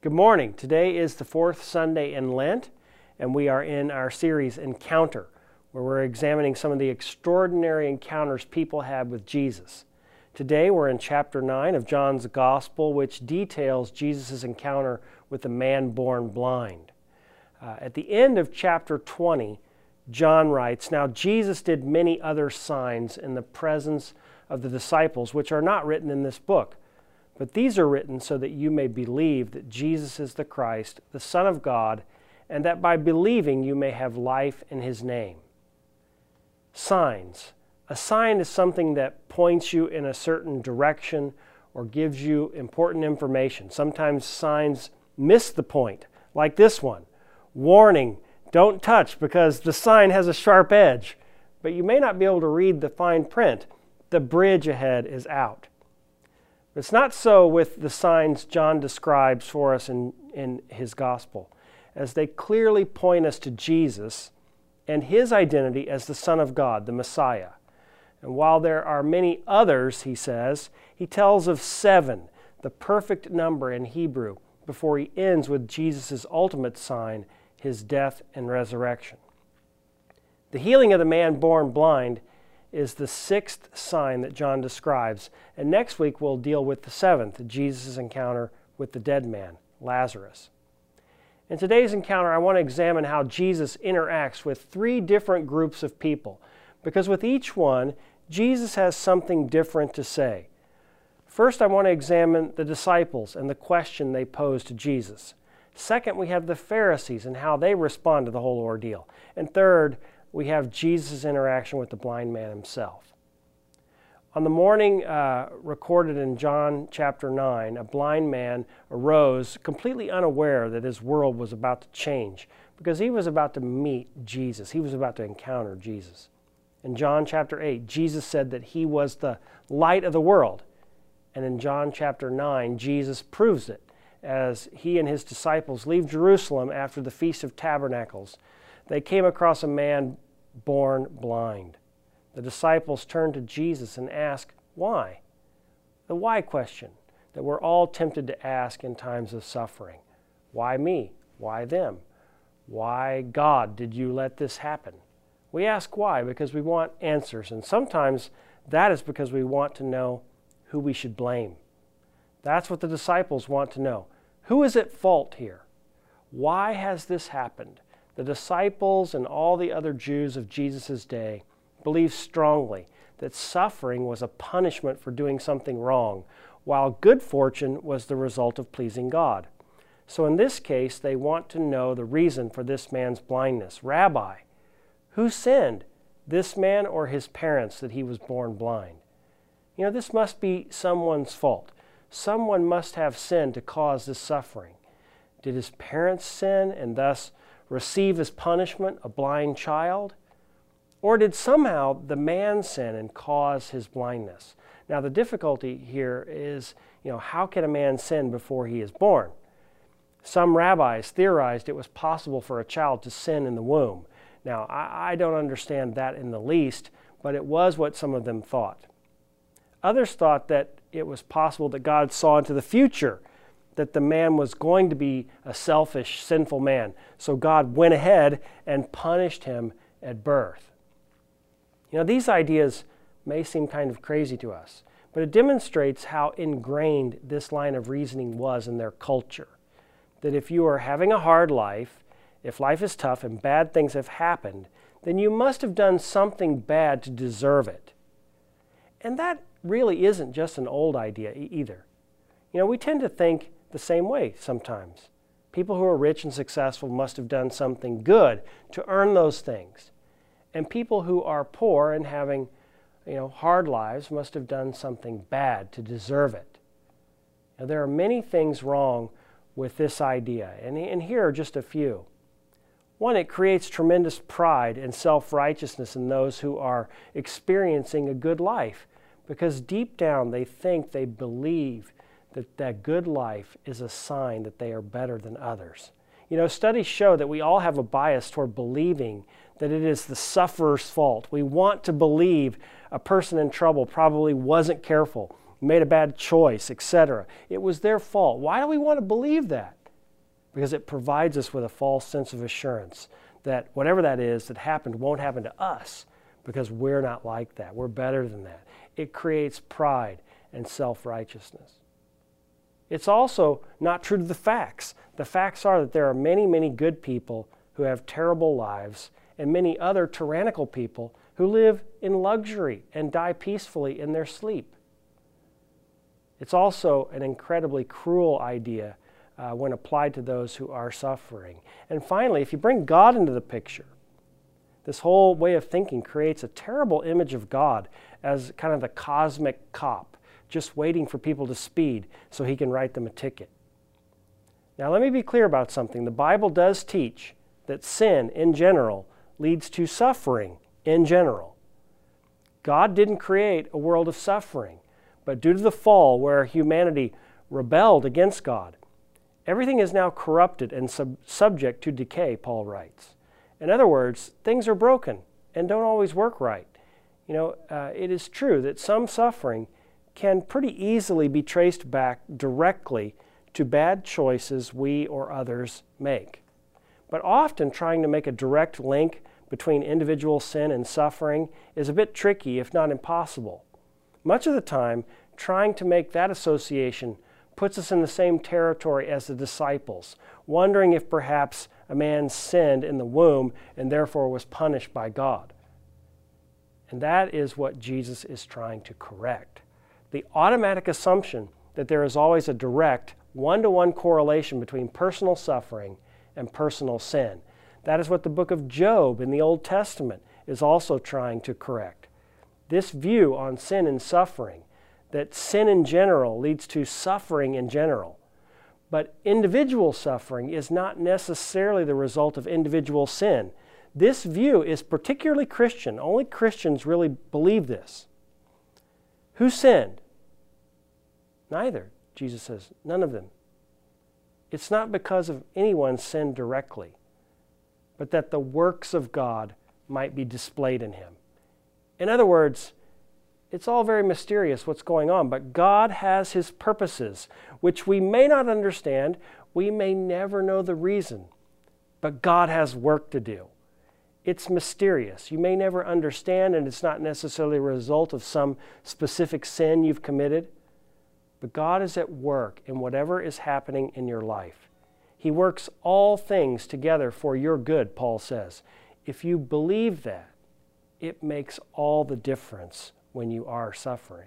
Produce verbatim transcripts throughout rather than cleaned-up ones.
Good morning. Today is the fourth Sunday in Lent, and we are in our series Encounter, where we're examining some of the extraordinary encounters people had with Jesus. Today we're in chapter nine of John's Gospel, which details Jesus' encounter with the man born blind. Uh, at the end of chapter twenty, John writes, "Now Jesus did many other signs in the presence of the disciples, which are not written in this book. But these are written so that you may believe that Jesus is the Christ, the Son of God, and that by believing you may have life in His name." Signs. A sign is something that points you in a certain direction or gives you important information. Sometimes signs miss the point, like this one. Warning, don't touch because the sign has a sharp edge. But you may not be able to read the fine print. The bridge ahead is out. It's not so with the signs John describes for us in, in his gospel, as they clearly point us to Jesus and His identity as the Son of God, the Messiah. And while there are many others, he says, he tells of seven, the perfect number in Hebrew, before he ends with Jesus' ultimate sign, His death and resurrection. The healing of the man born blind is the sixth sign that John describes. And next week we'll deal with the seventh, Jesus' encounter with the dead man, Lazarus. In today's encounter, I want to examine how Jesus interacts with three different groups of people, because with each one, Jesus has something different to say. First, I want to examine the disciples and the question they pose to Jesus. Second, we have the Pharisees and how they respond to the whole ordeal. And third, we have Jesus' interaction with the blind man himself. On the morning uh, recorded in John chapter nine, a blind man arose completely unaware that his world was about to change because he was about to meet Jesus. He was about to encounter Jesus. In John chapter eight, Jesus said that He was the light of the world. And in John chapter nine, Jesus proves it as He and His disciples leave Jerusalem after the Feast of Tabernacles. They came across a man born blind. The disciples turned to Jesus and asked, why? The why question that we're all tempted to ask in times of suffering. Why me? Why them? Why, God, did you let this happen? We ask why because we want answers, and sometimes that is because we want to know who we should blame. That's what the disciples want to know. Who is at fault here? Why has this happened? The disciples and all the other Jews of Jesus' day believed strongly that suffering was a punishment for doing something wrong, while good fortune was the result of pleasing God. So in this case, they want to know the reason for this man's blindness. Rabbi, who sinned, this man or his parents, that he was born blind? You know, this must be someone's fault. Someone must have sinned to cause this suffering. Did his parents sin and thus receive as punishment a blind child? Or did somehow the man sin and cause his blindness? Now the difficulty here is, you know, how can a man sin before he is born? Some rabbis theorized it was possible for a child to sin in the womb. Now I, I don't understand that in the least, but it was what some of them thought. Others thought that it was possible that God saw into the future, that the man was going to be a selfish, sinful man. So God went ahead and punished him at birth. You know, these ideas may seem kind of crazy to us, but it demonstrates how ingrained this line of reasoning was in their culture. That if you are having a hard life, if life is tough and bad things have happened, then you must have done something bad to deserve it. And that really isn't just an old idea either. You know, we tend to think the same way sometimes. People who are rich and successful must have done something good to earn those things. And people who are poor and having, you know, hard lives must have done something bad to deserve it. Now, there are many things wrong with this idea, and, and here are just a few. One, it creates tremendous pride and self-righteousness in those who are experiencing a good life, because deep down they think, they believe that that good life is a sign that they are better than others. You know, studies show that we all have a bias toward believing that it is the sufferer's fault. We want to believe a person in trouble probably wasn't careful, made a bad choice, et cetera. It was their fault. Why do we want to believe that? because it provides us with a false sense of assurance that whatever that is that happened won't happen to us because we're not like that. We're better than that. It creates pride and self-righteousness. It's also not true to the facts. The facts are that there are many, many good people who have terrible lives and many other tyrannical people who live in luxury and die peacefully in their sleep. It's also an incredibly cruel idea uh, when applied to those who are suffering. And finally, if you bring God into the picture, this whole way of thinking creates a terrible image of God as kind of the cosmic cop, just waiting for people to speed so he can write them a ticket. Now let me be clear about something. The Bible does teach that sin in general leads to suffering in general. God didn't create a world of suffering, but due to the fall where humanity rebelled against God, everything is now corrupted and sub- subject to decay, Paul writes. In other words, things are broken and don't always work right. You know, uh, it is true that some suffering can pretty easily be traced back directly to bad choices we or others make. But often trying to make a direct link between individual sin and suffering is a bit tricky, if not impossible. Much of the time, trying to make that association puts us in the same territory as the disciples, wondering if perhaps a man sinned in the womb and therefore was punished by God. And that is what Jesus is trying to correct. The automatic assumption that there is always a direct one-to-one correlation between personal suffering and personal sin. That is what the book of Job in the Old Testament is also trying to correct. This view on sin and suffering, that sin in general leads to suffering in general. But individual suffering is not necessarily the result of individual sin. This view is particularly Christian. Only Christians really believe this. Who sinned? Neither, Jesus says, none of them. It's not because of anyone's sin directly, but that the works of God might be displayed in him. In other words, it's all very mysterious what's going on, but God has his purposes, which we may not understand. We may never know the reason, but God has work to do. It's mysterious. You may never understand, and it's not necessarily a result of some specific sin you've committed, but God is at work in whatever is happening in your life. He works all things together for your good, Paul says. If you believe that, it makes all the difference when you are suffering.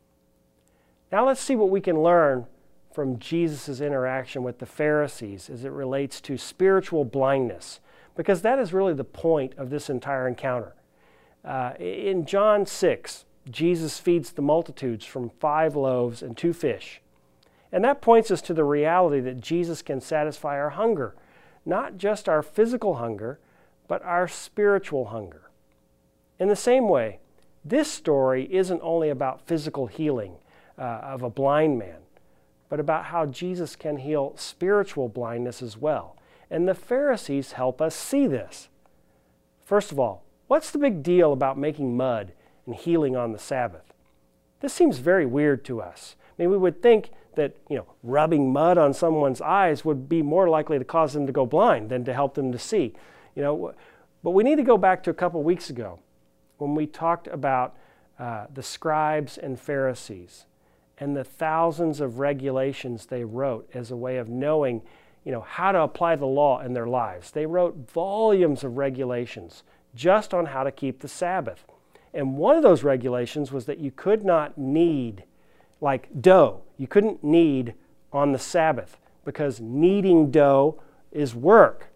Now let's see what we can learn from Jesus' interaction with the Pharisees as it relates to spiritual blindness, because that is really the point of this entire encounter. Uh, in John six, Jesus feeds the multitudes from five loaves and two fish. And that points us to the reality that Jesus can satisfy our hunger, not just our physical hunger, but our spiritual hunger. In the same way, this story isn't only about physical healing uh, of a blind man, but about how Jesus can heal spiritual blindness as well. And the Pharisees help us see this. First of all, what's the big deal about making mud and healing on the Sabbath? This seems very weird to us. I mean, we would think that, you know, rubbing mud on someone's eyes would be more likely to cause them to go blind than to help them to see. You know, but we need to go back to a couple weeks ago when we talked about uh, the scribes and Pharisees and the thousands of regulations they wrote as a way of knowing, you know, how to apply the law in their lives. They wrote volumes of regulations just on how to keep the Sabbath. And one of those regulations was that you could not knead, like dough. You couldn't knead on the Sabbath because kneading dough is work.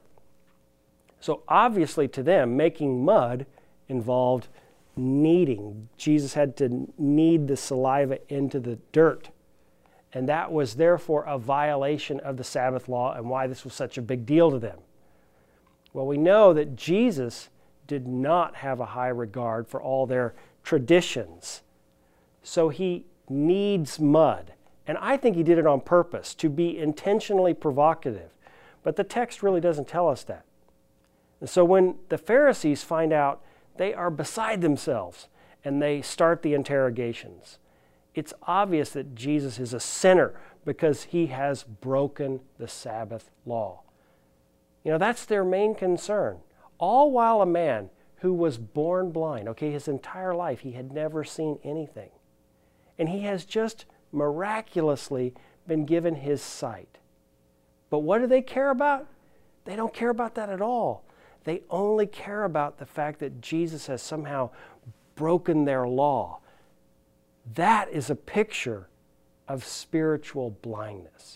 So obviously to them, making mud involved kneading. Jesus had to knead the saliva into the dirt. And that was therefore a violation of the Sabbath law and why this was such a big deal to them. Well, we know that Jesus did not have a high regard for all their traditions. So he kneads mud. And I think he did it on purpose, to be intentionally provocative. But the text really doesn't tell us that. And so when the Pharisees find out, they are beside themselves and they start the interrogations. It's obvious that Jesus is a sinner because he has broken the Sabbath law. You know, that's their main concern. All while a man who was born blind, okay, his entire life he had never seen anything. And he has just miraculously been given his sight. But what do they care about? They don't care about that at all. They only care about the fact that Jesus has somehow broken their law. That is a picture of spiritual blindness.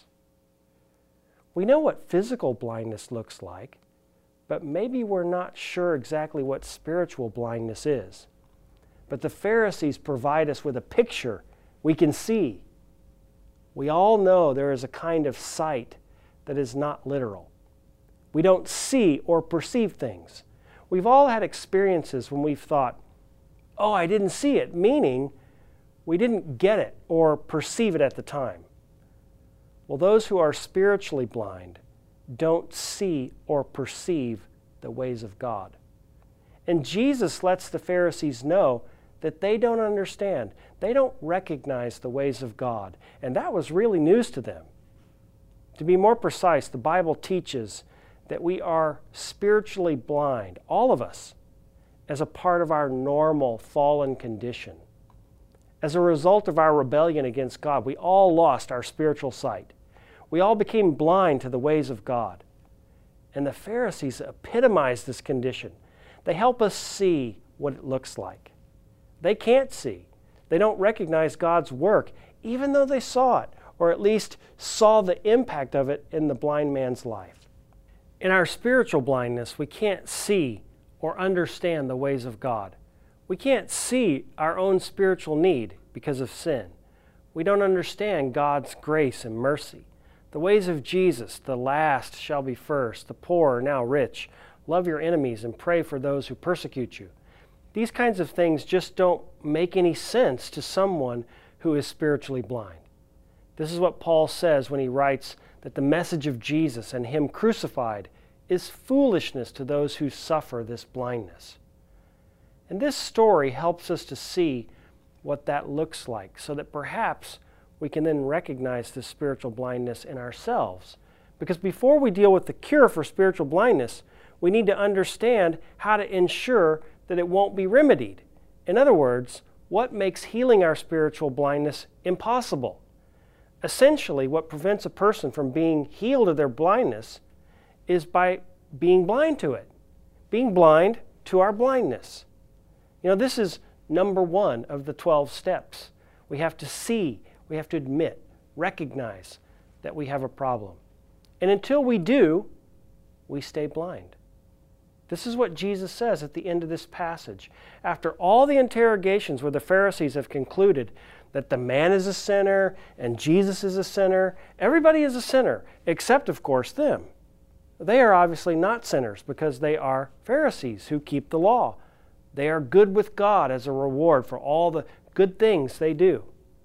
We know what physical blindness looks like, but maybe we're not sure exactly what spiritual blindness is. But the Pharisees provide us with a picture we can see. We all know there is a kind of sight that is not literal. We don't see or perceive things. We've all had experiences when we've thought, oh, I didn't see it, meaning we didn't get it or perceive it at the time. Well, those who are spiritually blind don't see or perceive the ways of God. And Jesus lets the Pharisees know that they don't understand. They don't recognize the ways of God. And that was really news to them. To be more precise, the Bible teaches that we are spiritually blind, all of us, as a part of our normal fallen condition. As a result of our rebellion against God, we all lost our spiritual sight. We all became blind to the ways of God. And the Pharisees epitomize this condition. They help us see what it looks like. They can't see. They don't recognize God's work, even though they saw it, or at least saw the impact of it in the blind man's life. In our spiritual blindness, we can't see or understand the ways of God. We can't see our own spiritual need because of sin. We don't understand God's grace and mercy. The ways of Jesus, the last shall be first, the poor are now rich. Love your enemies and pray for those who persecute you. These kinds of things just don't make any sense to someone who is spiritually blind. This is what Paul says when he writes that the message of Jesus and Him crucified is foolishness to those who suffer this blindness. And this story helps us to see what that looks like so that perhaps we can then recognize this spiritual blindness in ourselves. Because before we deal with the cure for spiritual blindness, we need to understand how to ensure that it won't be remedied. In other words, what makes healing our spiritual blindness impossible? Essentially, what prevents a person from being healed of their blindness is by being blind to it, being blind to our blindness. You know, this is number one of the twelve steps. We have to see, we have to admit, recognize that we have a problem. And until we do, we stay blind. This is what Jesus says at the end of this passage. After all the interrogations where the Pharisees have concluded that the man is a sinner and Jesus is a sinner, everybody is a sinner, except, of course, them. They are obviously not sinners because they are Pharisees who keep the law. They are good with God as a reward for all the good things they do.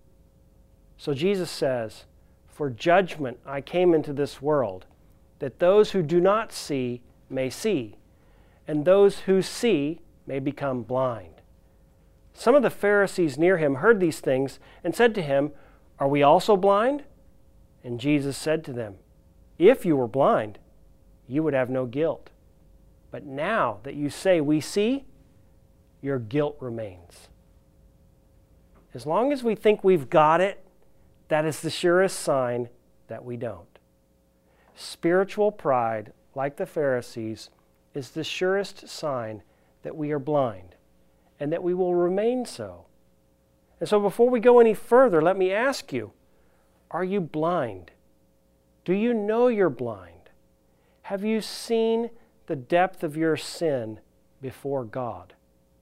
So Jesus says, "For judgment I came into this world, that those who do not see may see, and those who see may become blind." Some of the Pharisees near him heard these things and said to him, "Are we also blind?" And Jesus said to them, "If you were blind, you would have no guilt. But now that you say we see, your guilt remains." As long as we think we've got it, that is the surest sign that we don't. Spiritual pride, like the Pharisees, is the surest sign that we are blind and that we will remain so. And so before we go any further, let me ask you, are you blind? Do you know you're blind? Have you seen the depth of your sin before God?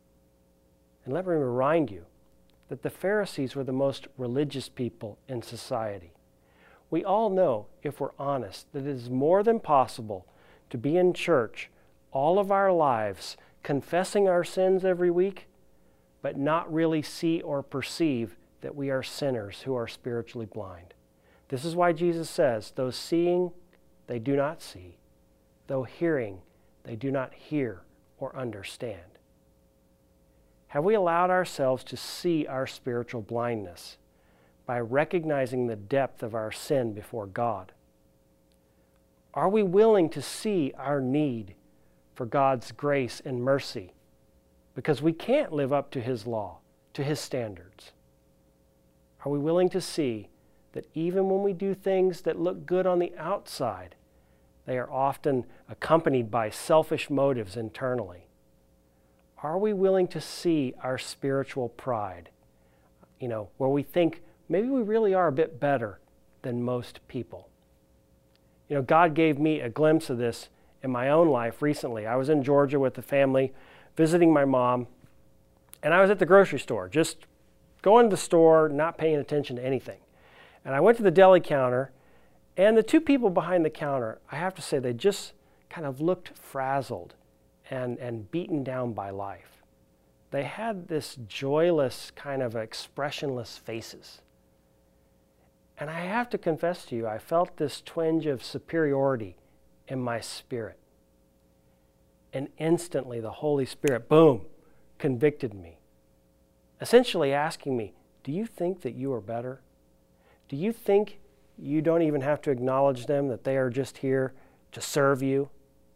And let me remind you that the Pharisees were the most religious people in society. We all know, if we're honest, that it is more than possible to be in church all of our lives, confessing our sins every week, but not really see or perceive that we are sinners who are spiritually blind. This is why Jesus says, though seeing, they do not see. Though hearing, they do not hear or understand. Have we allowed ourselves to see our spiritual blindness by recognizing the depth of our sin before God? Are we willing to see our need for God's grace and mercy because we can't live up to His law, to His standards? Are we willing to see that even when we do things that look good on the outside, they are often accompanied by selfish motives internally? Are we willing to see our spiritual pride, you know, where we think maybe we really are a bit better than most people? You know, God gave me a glimpse of this in my own life recently. I was in Georgia with the family, visiting my mom, and I was at the grocery store, just going to the store, not paying attention to anything. And I went to the deli counter, and the two people behind the counter, I have to say, they just kind of looked frazzled and, and beaten down by life. They had this joyless, kind of expressionless faces. And I have to confess to you, I felt this twinge of superiority in my spirit. And instantly the Holy Spirit, boom, convicted me, essentially asking me, do you think that you are better? Do you think you don't even have to acknowledge them, that they are just here to serve you?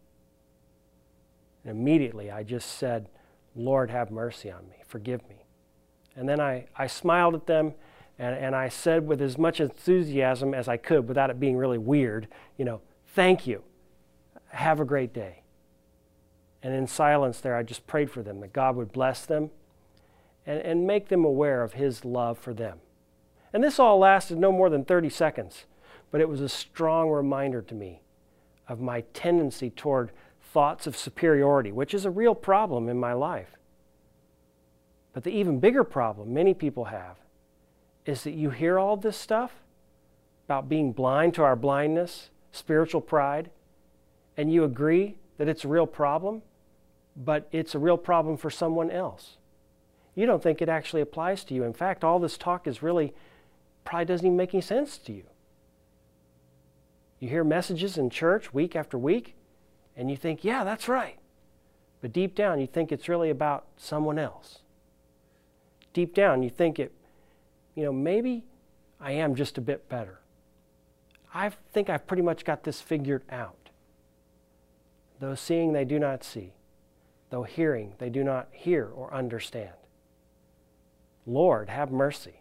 And immediately I just said, Lord, have mercy on me, forgive me. And then I, I smiled at them, and, and I said with as much enthusiasm as I could without it being really weird, you know, thank you, have a great day. And in silence there, I just prayed for them, that God would bless them and, and make them aware of His love for them. And this all lasted no more than thirty seconds, but it was a strong reminder to me of my tendency toward thoughts of superiority, which is a real problem in my life. But the even bigger problem many people have is that you hear all this stuff about being blind to our blindness, spiritual pride, and you agree that it's a real problem, but it's a real problem for someone else. You don't think it actually applies to you. In fact, all this talk is really probably doesn't even make any sense to you. You hear messages in church week after week, and you think, yeah, that's right. But deep down, you think it's really about someone else. Deep down, you think it, you know, maybe I am just a bit better. I think I've pretty much got this figured out. Though seeing, they do not see. Though hearing, they do not hear or understand. Lord, have mercy.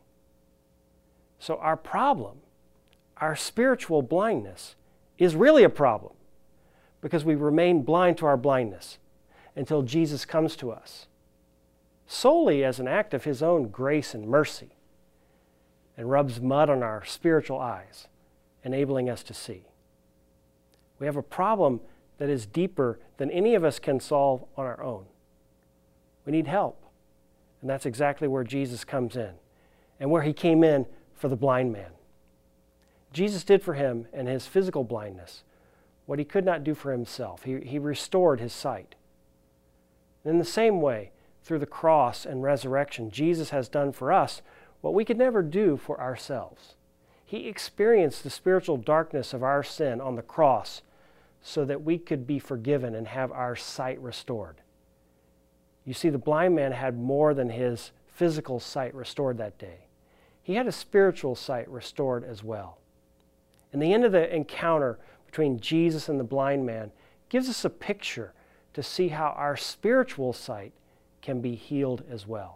So our problem, our spiritual blindness, is really a problem because we remain blind to our blindness until Jesus comes to us, solely as an act of His own grace and mercy, and rubs mud on our spiritual eyes, enabling us to see. We have a problem that is deeper than any of us can solve on our own. We need help, and that's exactly where Jesus comes in, and where He came in for the blind man. Jesus did for him and his physical blindness what He could not do for Himself. He, he restored his sight. And in the same way, through the cross and resurrection, Jesus has done for us what we could never do for ourselves. He experienced the spiritual darkness of our sin on the cross so that we could be forgiven and have our sight restored. You see, the blind man had more than his physical sight restored that day. He had a spiritual sight restored as well. And the end of the encounter between Jesus and the blind man gives us a picture to see how our spiritual sight can be healed as well.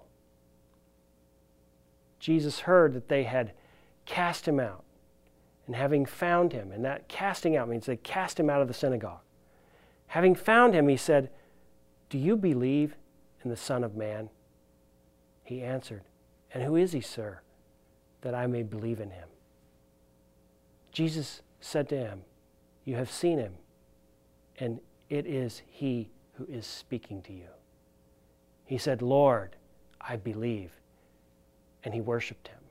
Jesus heard that they had cast him out, and having found him, and that casting out means they cast him out of the synagogue. Having found him, he said, "Do you believe in the Son of Man?" He answered, "And who is he, sir, that I may believe in him?" Jesus said to him, "You have seen him, and it is he who is speaking to you." He said, "Lord, I believe," and he worshiped him.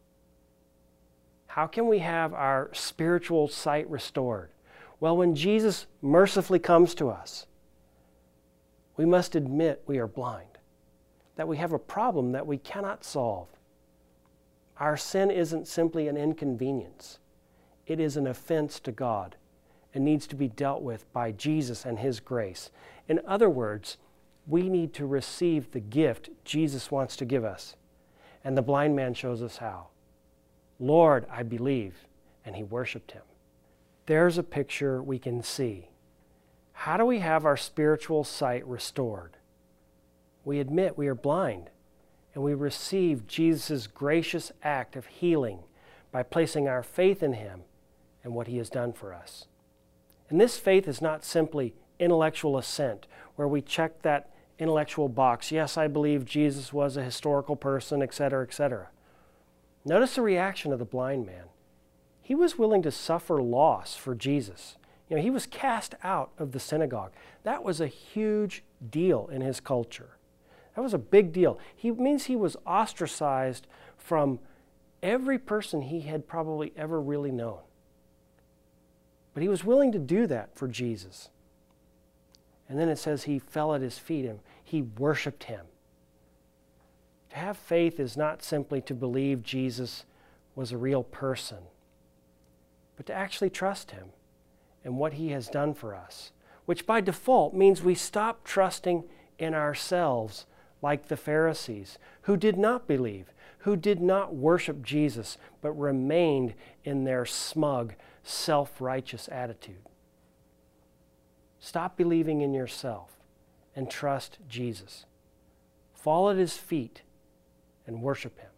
How can we have our spiritual sight restored? Well, when Jesus mercifully comes to us, we must admit we are blind, that we have a problem that we cannot solve. Our sin isn't simply an inconvenience. It is an offense to God and needs to be dealt with by Jesus and His grace. In other words, we need to receive the gift Jesus wants to give us. And the blind man shows us how. "Lord, I believe," and he worshiped him. There's a picture we can see. How do we have our spiritual sight restored? We admit we are blind, and we receive Jesus' gracious act of healing by placing our faith in him and what he has done for us. And this faith is not simply intellectual assent, where we check that intellectual box. Yes, I believe Jesus was a historical person, et cetera, et cetera. Notice the reaction of the blind man. He was willing to suffer loss for Jesus. You know, he was cast out of the synagogue. That was a huge deal in his culture. That was a big deal. He means he was ostracized from every person he had probably ever really known. But he was willing to do that for Jesus. And then it says he fell at his feet and he worshiped him. To have faith is not simply to believe Jesus was a real person, but to actually trust him and what he has done for us, which by default means we stop trusting in ourselves like the Pharisees, who did not believe, who did not worship Jesus, but remained in their smug, self-righteous attitude. Stop believing in yourself and trust Jesus. Fall at his feet and worship him.